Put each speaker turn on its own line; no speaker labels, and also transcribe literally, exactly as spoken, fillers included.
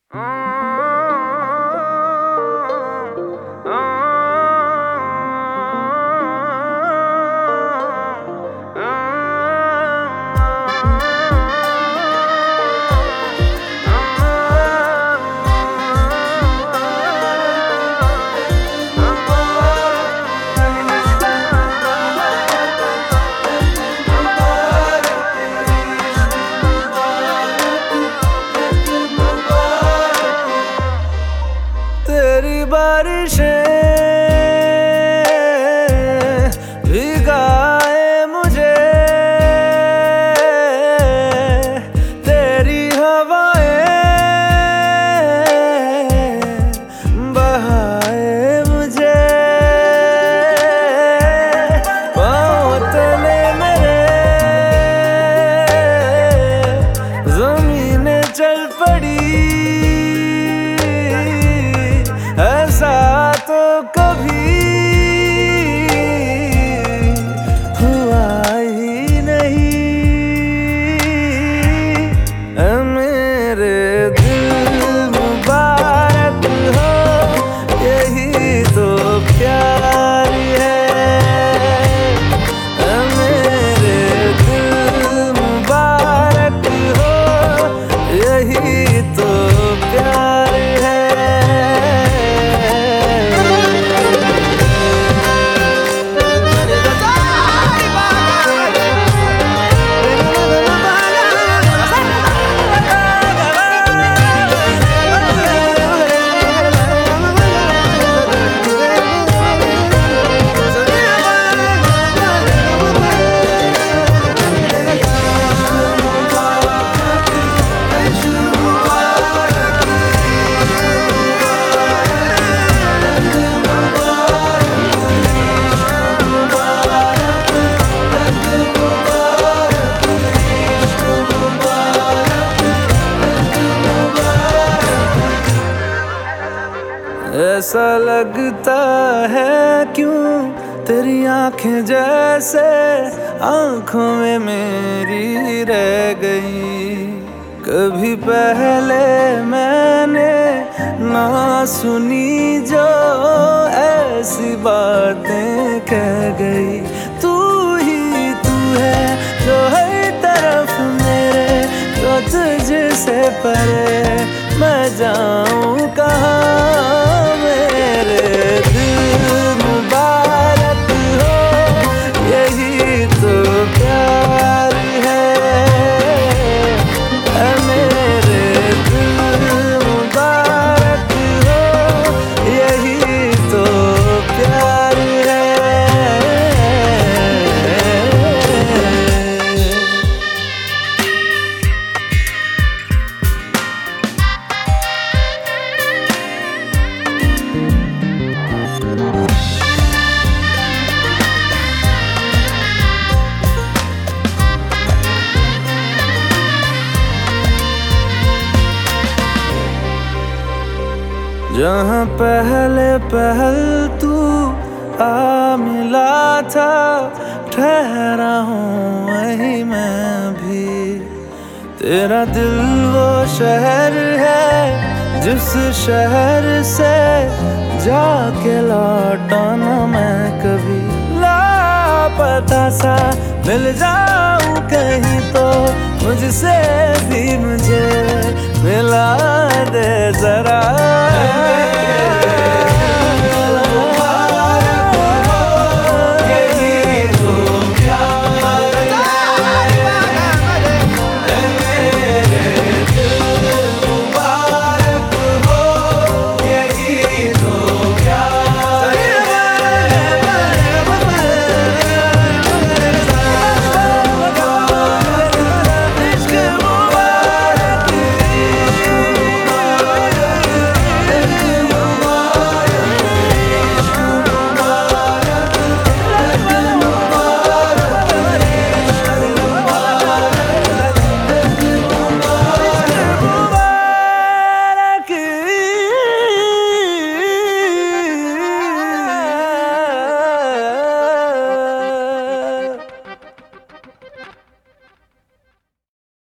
तेरी बारिशें भिगाए मुझे, तेरी हवाएं बहाए मुझे। पाँव तले मेरे ज़मीनें चल पड़ी, ऐसा तो कभी हुआ ही नहीं। ऐ मेरे दिल मुबारक हो, यही तो प्यार है। ऐ मेरे दिल मुबारक हो, यही तो प्यार है। ऐसा लगता है क्यों तेरी आंखें जैसे आंखों में मेरी रह गई। कभी पहले मैंने ना सुनी जो ऐसी बातें कह गई। तू ही तू है जो हर तरफ मेरे, तो तुझसे परे मैं जाऊं कहाँ। मेरे दिल मुबारक हो, यही तो प्यार है। ऐ मेरे दिल मुबारक हो, यही तो प्यार है। जहाँ पहले पहल तू आ मिला था, ठहरा हूँ वहीं मैं भी। तेरा दिल वो शहर है जिस शहर से जाके लौटा ना मैं कभी। लापता सा मिल जाऊं कहीं तो मुझसे भी मुझे मिला दे जरा।